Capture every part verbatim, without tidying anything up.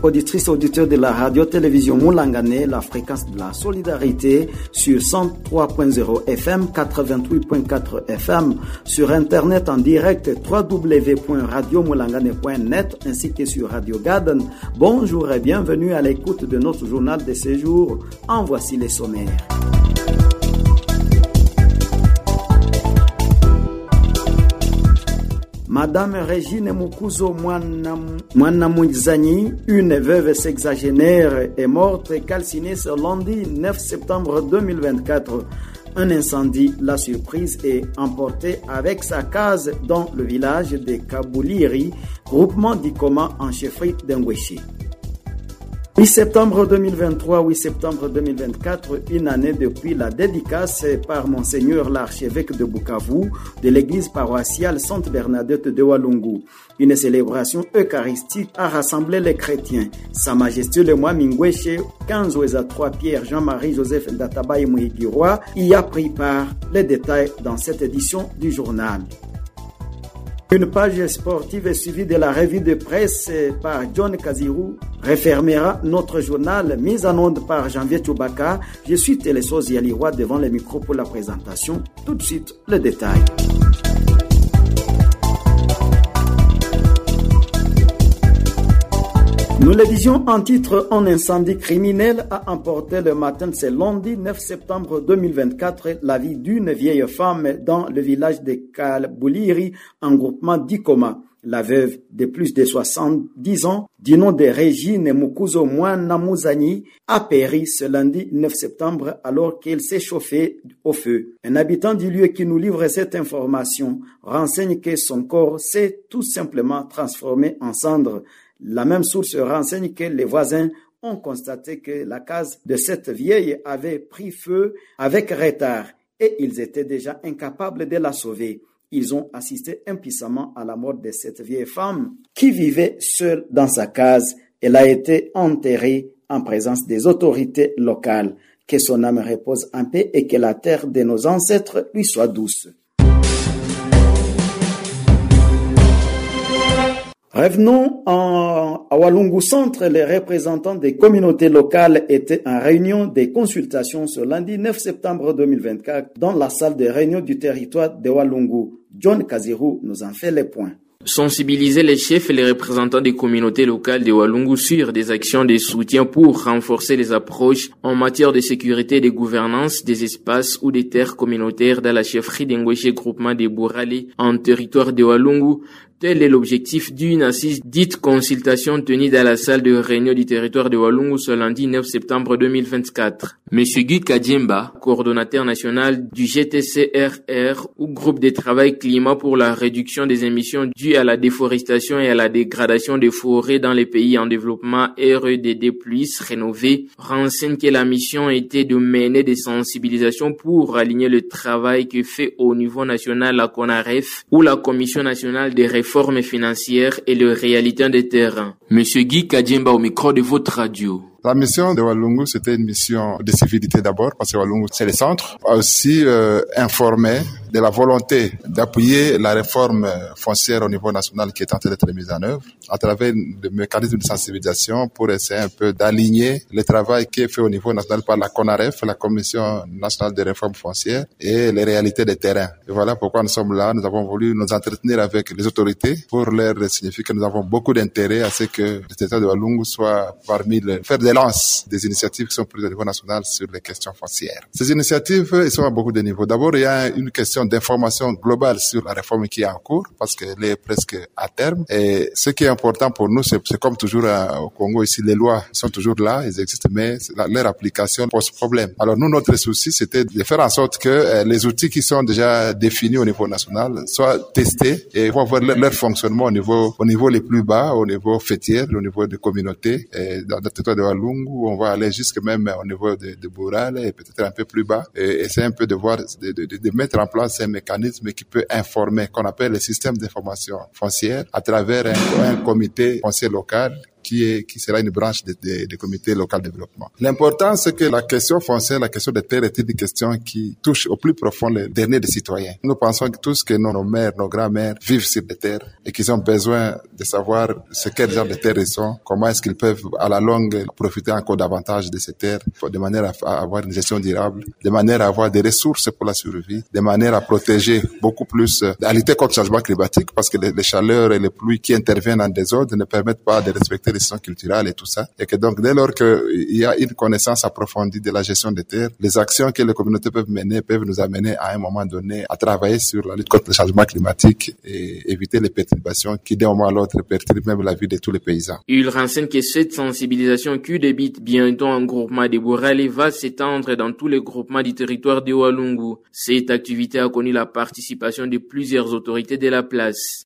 auditrices et auditeurs de la radio-télévision Moulangane, la fréquence de la solidarité sur cent trois point zéro F M, quatre-vingt-huit point quatre F M, sur Internet en direct w w w point radio moulangane point net ainsi que sur Radio Garden. Bonjour et bienvenue à l'écoute de notre journal de séjour. En voici les sommaires. Madame Régine Mukuzo Mwanamuzanyi, une veuve sexagénaire, est morte et calcinée ce lundi neuf septembre deux mille vingt-quatre. Un incendie l'a surprise et emportée avec sa case dans le village de Kabouliri, groupement d'Ikoma en chefferie d'Engweshi. huit septembre deux mille vingt-trois, huit septembre deux mille vingt-quatre, une année depuis la dédicace par Monseigneur l'archevêque de Bukavu de l'église paroissiale Sainte Bernadette de Walungu. Une célébration eucharistique a rassemblé les chrétiens. Sa Majesté le Moi Mingweshe, quinze à trois Pierre Jean-Marie Joseph Databaye Mouhigiroy y a pris part. Les détails dans cette édition du journal. Une page sportive suivie de la revue de presse par John Kazirou refermera notre journal, mise en onde par Janvier Toubaka. Je suis Télésos Yaliroy devant les micros pour la présentation. Tout de suite, le détail. Nous le disions en titre, un incendie criminel a emporté le matin de ce lundi neuf septembre deux mille vingt-quatre la vie d'une vieille femme dans le village de Kabouliri en groupement d'Ikoma. La veuve de plus de soixante-dix ans, du nom de Régine Mukuzo Mwanamuzanyi, a péri ce lundi neuf septembre alors qu'elle s'est chauffée au feu. Un habitant du lieu qui nous livre cette information renseigne que son corps s'est tout simplement transformé en cendres. La même source renseigne que les voisins ont constaté que la case de cette vieille avait pris feu avec retard et ils étaient déjà incapables de la sauver. Ils ont assisté impuissamment à la mort de cette vieille femme qui vivait seule dans sa case. Elle a été enterrée en présence des autorités locales. Que son âme repose en paix et que la terre de nos ancêtres lui soit douce. Revenons en, à Walungu Centre. Les représentants des communautés locales étaient en réunion des consultations ce lundi neuf septembre deux mille vingt-quatre dans la salle de réunion du territoire de Walungu. John Kazirou nous en fait les points. Sensibiliser les chefs et les représentants des communautés locales de Walungu sur des actions de soutien pour renforcer les approches en matière de sécurité et de gouvernance des espaces ou des terres communautaires dans la chefferie d'Engweshi groupement de Bourali en territoire de Walungu. Tel est l'objectif d'une assise dite consultation tenue dans la salle de réunion du territoire de Walungu ce lundi neuf septembre deux mille vingt-quatre. Monsieur Guy Kadiemba, coordonnateur national du G T C R R ou groupe de travail climat pour la réduction des émissions dues à la déforestation et à la dégradation des forêts dans les pays en développement R E D D plus, rénové, renseigne que la mission était de mener des sensibilisations pour aligner le travail que fait au niveau national la CONAREF ou la Commission nationale des réformes Réformes financières et les réalités des terrains. Monsieur Guy Kadiemba au micro de votre radio. La mission de Walungu, c'était une mission de civilité d'abord, parce que Walungu, c'est le centre. Aussi euh, informer de la volonté d'appuyer la réforme foncière au niveau national qui est en train d'être mise en œuvre, à travers des mécanismes de sensibilisation pour essayer un peu d'aligner le travail qui est fait au niveau national par la CONAREF, la Commission nationale des réformes foncières, et les réalités des terrains. Et voilà pourquoi nous sommes là. Nous avons voulu nous entretenir avec les autorités pour leur signifier que nous avons beaucoup d'intérêt à ce que le territoire de Walungu soit parmi les faire des des initiatives qui sont prises au niveau national sur les questions foncières. Ces initiatives, elles sont à beaucoup de niveaux. D'abord, il y a une question d'information globale sur la réforme qui est en cours, parce qu'elle est presque à terme. Et ce qui est important pour nous, c'est, c'est comme toujours au Congo ici, les lois sont toujours là, elles existent, mais la, leur application pose problème. Alors nous, notre souci, c'était de faire en sorte que euh, les outils qui sont déjà définis au niveau national soient testés et voir leur, leur fonctionnement au niveau, au niveau les plus bas, au niveau fêtier, au niveau des communautés, et dans le territoire de Walungu, où on va aller jusque même au niveau de, de Bourale et peut-être un peu plus bas, et essayer un peu de voir, de, de, de mettre en place un mécanisme qui peut informer, qu'on appelle le système d'information foncière, à travers un, un comité foncier local qui est qui sera une branche du de, de, de comité local de développement. L'important, c'est que la question foncière, la question des terres est une question qui touche au plus profond les derniers des citoyens. Nous pensons que tous que nos, nos mères, nos grands-mères vivent sur des terres et qu'ils ont besoin de savoir ce quel genre de terres ils sont, comment est-ce qu'ils peuvent à la longue profiter encore davantage de ces terres de manière à, à avoir une gestion durable, de manière à avoir des ressources pour la survie, de manière à protéger beaucoup plus, à lutter contre le changement climatique parce que les, les chaleurs et les pluies qui interviennent en désordre ne permettent pas de respecter les saisons culturelles et tout ça. Et que donc, dès lors qu'il y a une connaissance approfondie de la gestion des terres, les actions que les communautés peuvent mener peuvent nous amener à un moment donné à travailler sur la lutte contre le changement climatique et éviter les perturbations qui d'un moment à l'autre perturbent même la vie de tous les paysans. Il renseigne que cette sensibilisation qui débute bientôt en groupement de Borale va s'étendre dans tous les groupements du territoire de Walungu. Cette activité a connu la participation de plusieurs autorités de la place.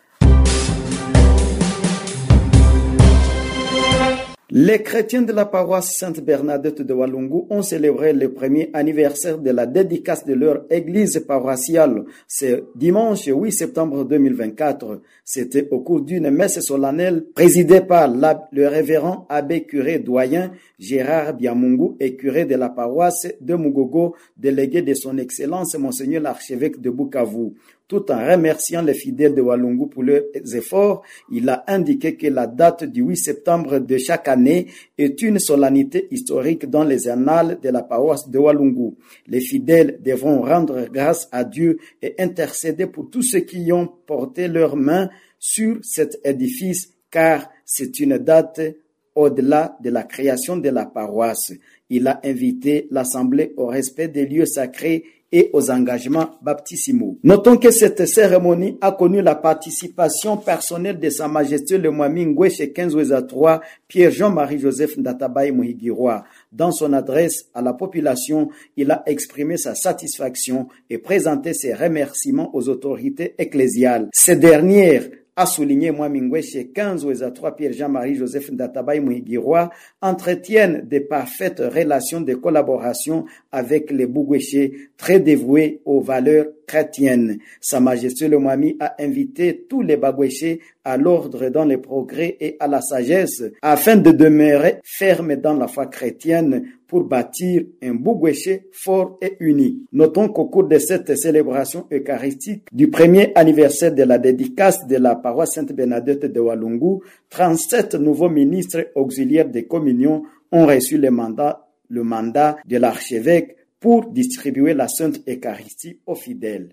Les chrétiens de la paroisse Sainte-Bernadette de Walungu ont célébré le premier anniversaire de la dédicace de leur église paroissiale. C'est dimanche huit septembre deux mille vingt-quatre. C'était au cours d'une messe solennelle présidée par le révérend abbé curé doyen Gérard Biamungu et curé de la paroisse de Mugogo, délégué de son excellence Monseigneur l'archevêque de Bukavu. Tout en remerciant les fidèles de Walungu pour leurs efforts, il a indiqué que la date du huit septembre de chaque année est une solennité historique dans les annales de la paroisse de Walungu. Les fidèles devront rendre grâce à Dieu et intercéder pour tous ceux qui ont porté leurs mains sur cet édifice, car c'est une date au-delà de la création de la paroisse. Il a invité l'Assemblée au respect des lieux sacrés et aux engagements baptisimaux. Notons que cette cérémonie a connu la participation personnelle de Sa Majesté le Mwami Ngweshe Kenzweza trois, Pierre Jean-Marie Joseph Ndatabaye Muhigirwa. Dans son adresse à la population, il a exprimé sa satisfaction et présenté ses remerciements aux autorités ecclésiales. Ces dernières a souligné Mwami Ngweshe Kenzweza trois, Pierre Jean-Marie Joseph Ndatabaye Muhigirwa, entretiennent de parfaites relations de collaboration avec les Bugweshe, très dévoués aux valeurs chrétiennes. Sa Majesté le Mwami a invité tous les Bagweshe à l'ordre dans les progrès et à la sagesse, afin de demeurer fermes dans la foi chrétienne pour bâtir un Bugweshe fort et uni. Notons qu'au cours de cette célébration eucharistique du premier anniversaire de la dédicace de la paroisse Sainte-Bernadette de Walungu, trente-sept nouveaux ministres auxiliaires de communion ont reçu le mandat, le mandat de l'archevêque pour distribuer la Sainte Eucharistie aux fidèles.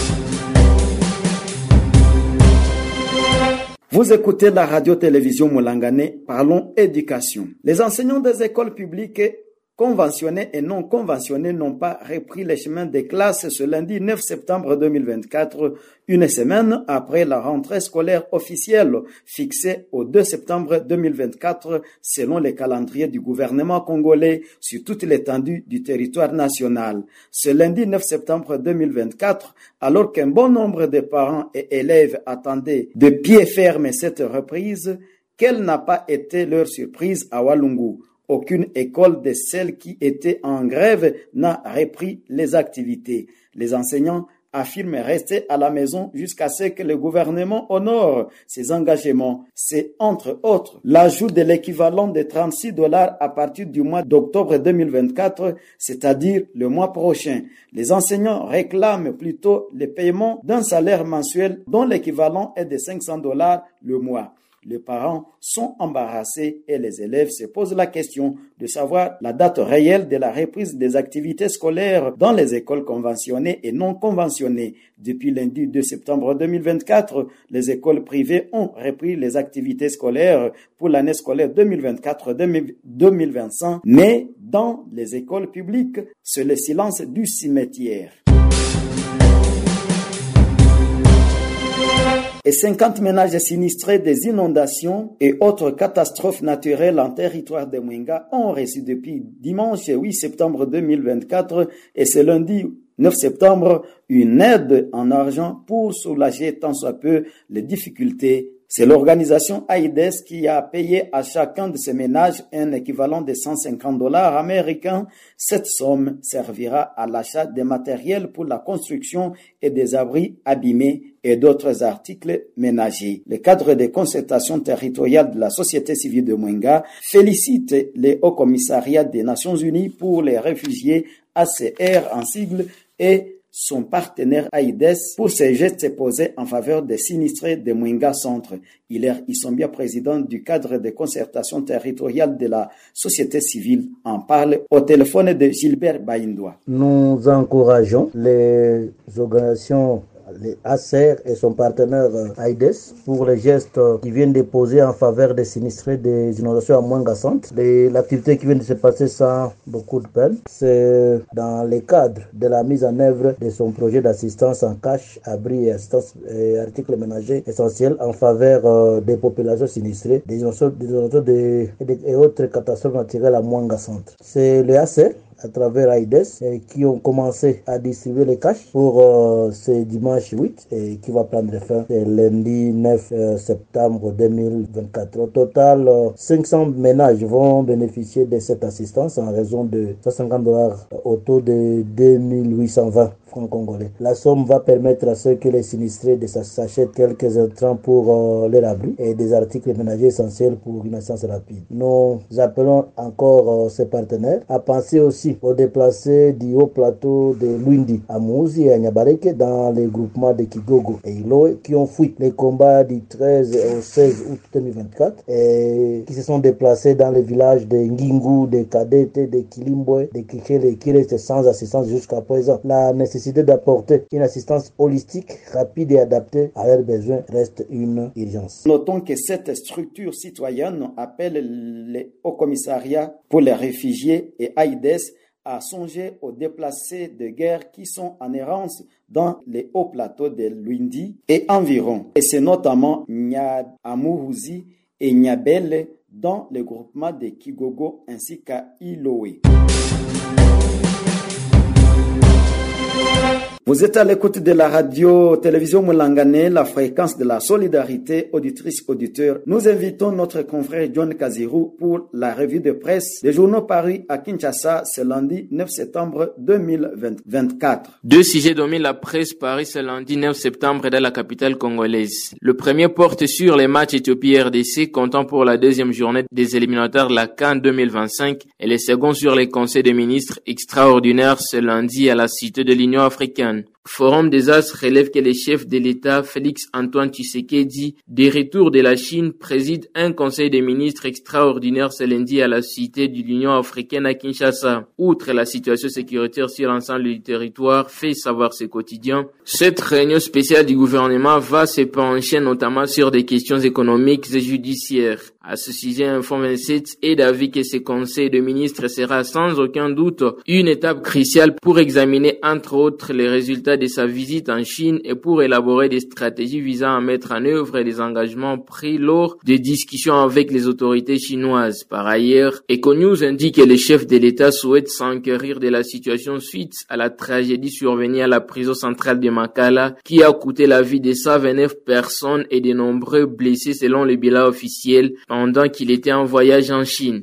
Vous écoutez la radio-télévision Moulangane, parlons éducation. Les enseignants des écoles publiques conventionnés et non conventionnés n'ont pas repris les chemins des classes ce lundi neuf septembre deux mille vingt-quatre, une semaine après la rentrée scolaire officielle fixée au deux septembre deux mille vingt-quatre selon les calendriers du gouvernement congolais sur toute l'étendue du territoire national. Ce lundi neuf septembre deux mille vingt-quatre, alors qu'un bon nombre de parents et élèves attendaient de pied ferme cette reprise, quelle n'a pas été leur surprise à Walungu? Aucune école de celles qui étaient en grève n'a repris les activités. Les enseignants affirment rester à la maison jusqu'à ce que le gouvernement honore ses engagements. C'est entre autres l'ajout de l'équivalent de trente-six dollars à partir du mois d'octobre deux mille vingt-quatre, c'est-à-dire le mois prochain. Les enseignants réclament plutôt le paiement d'un salaire mensuel dont l'équivalent est de cinq cents dollars le mois. Les parents sont embarrassés et les élèves se posent la question de savoir la date réelle de la reprise des activités scolaires dans les écoles conventionnées et non conventionnées. Depuis lundi deux septembre deux mille vingt-quatre, les écoles privées ont repris les activités scolaires pour l'année scolaire deux mille vingt-quatre deux mille vingt-cinq, mais dans les écoles publiques, c'est le silence du cimetière. Et cinquante ménages sinistrés des inondations et autres catastrophes naturelles en territoire de Mwenga ont reçu depuis dimanche huit septembre deux mille vingt-quatre et ce lundi neuf septembre une aide en argent pour soulager tant soit peu les difficultés C'est l'organisation AIDS qui a payé à chacun de ces ménages un équivalent de cent cinquante dollars américains. Cette somme servira à l'achat des matériels pour la construction et des abris abîmés et d'autres articles ménagers. Le cadre de concertation territoriale de la société civile de Mwenga félicite les Hauts Commissariats des Nations Unies pour les réfugiés A C R en sigle et son partenaire AIDS pour ses gestes posés en faveur des sinistrés de Mwenga Centre. Hilaire Issombia, président du cadre de concertation territoriale de la société civile, en parle au téléphone de Gilbert Baïndoua. Nous encourageons les organisations, les A C R et son partenaire AIDS pour les gestes qui viennent de poser en faveur des sinistrés des inondations à Mwenga Centre. L'activité qui vient de se passer sans beaucoup de peine, c'est dans le cadre de la mise en œuvre de son projet d'assistance en cash, abri et assistance et articles ménagers essentiels en faveur des populations sinistrées des inondations et, et autres catastrophes naturelles à Mwenga Centre. C'est le A C R à travers AIDS et qui ont commencé à distribuer les cash pour euh, ce dimanche huit et qui va prendre fin le lundi neuf septembre deux mille vingt-quatre. Au total, euh, cinq cents ménages vont bénéficier de cette assistance en raison de cent cinquante dollars au taux de deux mille huit cent vingt francs congolais. La somme va permettre à ceux que les sinistrés de s'achètent quelques intrants pour euh, leur abri et des articles ménagers essentiels pour une assistance rapide. Nous appelons encore euh, ces partenaires à penser aussi aux déplacés du haut plateau de Luindi, à Mouzi et à Nyabareke dans les groupements de Kigogo et Iloé qui ont fui les combats du treize au seize août deux mille vingt-quatre et qui se sont déplacés dans les villages de Ngingu, de Kadete, de Kilimbwe, de Kikele qui restent sans assistance jusqu'à présent. La nécessité d'apporter une assistance holistique, rapide et adaptée à leurs besoins reste une urgence. Notons que cette structure citoyenne appelle les Hauts Commissariats pour les réfugiés et AIDS à songer aux déplacés de guerre qui sont en errance dans les hauts plateaux de Luindi et environ. Et c'est notamment Nyamouzi et Nyabele dans le groupement de Kigogo ainsi qu'à Iloé. Vous êtes à l'écoute de la radio-télévision Moulangane, la fréquence de la solidarité, auditrice-auditeur. Nous invitons notre confrère John Kazirou pour la revue de presse des journaux parus à Kinshasa ce lundi neuf septembre deux mille vingt-quatre. Deux sujets dominent la presse parue ce lundi neuf septembre dans la capitale congolaise. Le premier porte sur les matchs Éthiopie-R D C comptant pour la deuxième journée des éliminatoires de la CAN deux mille vingt-cinq et le second sur les conseils des ministres extraordinaires ce lundi à la Cité de l'Union africaine. Forum des As relève que le chef de l'État, Félix Antoine Tshisekedi, des retours de la Chine, préside un conseil des ministres extraordinaire ce lundi à la Cité de l'Union africaine à Kinshasa. Outre la situation sécuritaire sur l'ensemble du territoire, fait savoir ce quotidien, cette réunion spéciale du gouvernement va se pencher notamment sur des questions économiques et judiciaires. À ce sujet, Info vingt-sept est d'avis que ce conseil de ministres sera sans aucun doute une étape cruciale pour examiner entre autres les résultats de sa visite en Chine et pour élaborer des stratégies visant à mettre en œuvre les engagements pris lors des discussions avec les autorités chinoises. Par ailleurs, Econews indique que le chef de l'État souhaite s'enquérir de la situation suite à la tragédie survenue à la prison centrale de Makala qui a coûté la vie de cent vingt-neuf personnes et de nombreux blessés selon le bilan officiel pendant qu'il était en voyage en Chine.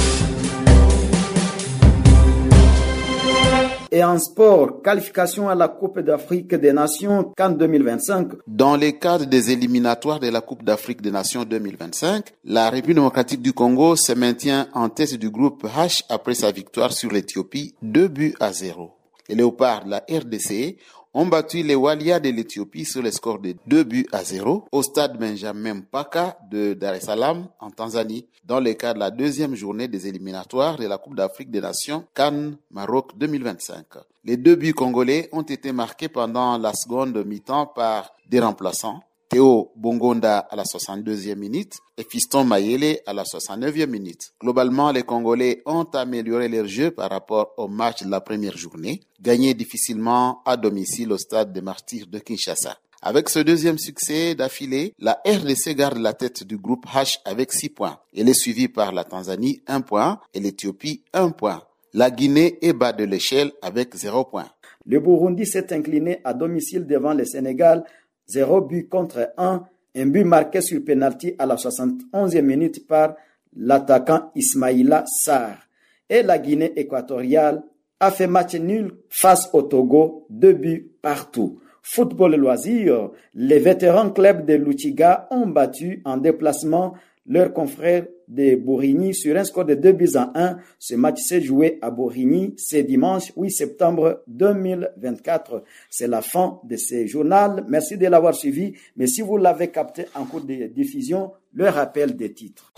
Et en sport, qualification à la Coupe d'Afrique des Nations CAN deux mille vingt-cinq. Dans le cadre des éliminatoires de la Coupe d'Afrique des Nations deux mille vingt-cinq, la République démocratique du Congo se maintient en tête du groupe H après sa victoire sur l'Éthiopie, deux buts à zéro. Les Léopards de la R D C ont battu les Walia de l'Éthiopie sur le score de deux buts à zéro au stade Benjamin Mpaka de Dar es Salaam en Tanzanie dans le cadre de la deuxième journée des éliminatoires de la Coupe d'Afrique des Nations CAN Maroc deux mille vingt-cinq. Les deux buts congolais ont été marqués pendant la seconde mi-temps par des remplaçants. Théo Bongonda à la soixante-deuxième minute et Fiston Mayele à la soixante-neuvième minute. Globalement, les Congolais ont amélioré leur jeu par rapport au match de la première journée, gagné difficilement à domicile au stade des Martyrs de Kinshasa. Avec ce deuxième succès d'affilée, la R D C garde la tête du groupe H avec six points. Elle est suivie par la Tanzanie, un point, et l'Éthiopie, un point. La Guinée est bas de l'échelle avec zéro point. Le Burundi s'est incliné à domicile devant le Sénégal, zéro but contre un. Un but marqué sur penalty à la soixante et onzième minute par l'attaquant Ismaïla Sarr. Et la Guinée équatoriale a fait match nul face au Togo, deux buts partout. Football loisir, les vétérans clubs de Luchiga ont battu en déplacement leurs confrères de Bourigny sur un score de deux buts à un. Ce match s'est joué à Bourigny ce dimanche huit septembre deux mille vingt-quatre. C'est la fin de ce journal. Merci de l'avoir suivi. Mais si vous l'avez capté en cours de diffusion, le rappel des titres.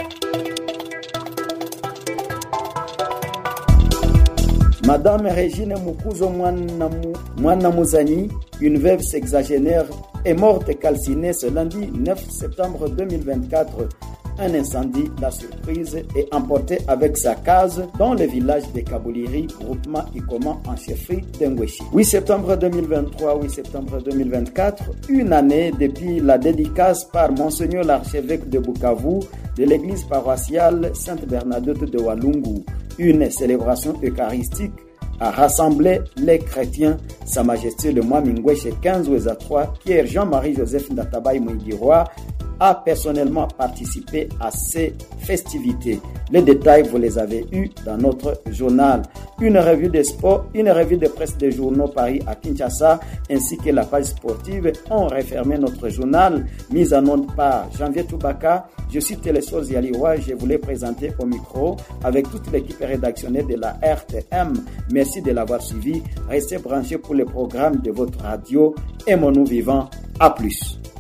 Madame Régine Mukuzo Mwanamuzani, une veuve sexagénaire, est morte calcinée ce lundi neuf septembre deux mille vingt-quatre. Un incendie l'a surprise et emporté avec sa case dans le village de Kabouliri, groupement Ikoma en chefferie d'Engweshi. huit septembre deux mille vingt-trois, huit septembre deux mille vingt-quatre, une année depuis la dédicace par Monseigneur l'archevêque de Bukavu de l'église paroissiale Sainte-Bernadette de Walungu. Une célébration eucharistique a rassemblé les chrétiens. Sa Majesté le mois Mingweshe quinze Oueza trois, Pierre Jean-Marie Joseph Ndatabaye Mouigiroa, a personnellement participé à ces festivités. Les détails, vous les avez eus dans notre journal. Une revue de sport, une revue de presse des journaux Paris à Kinshasa, ainsi que la page sportive ont refermé notre journal, mise en onde par Janvier Toubaka. Je suis Télésos Yaliwa, je voulais présenter au micro avec toute l'équipe rédactionnelle de la R T M. Merci de l'avoir suivi. Restez branchés pour le programme de votre radio. Aimons-nous vivants. À plus.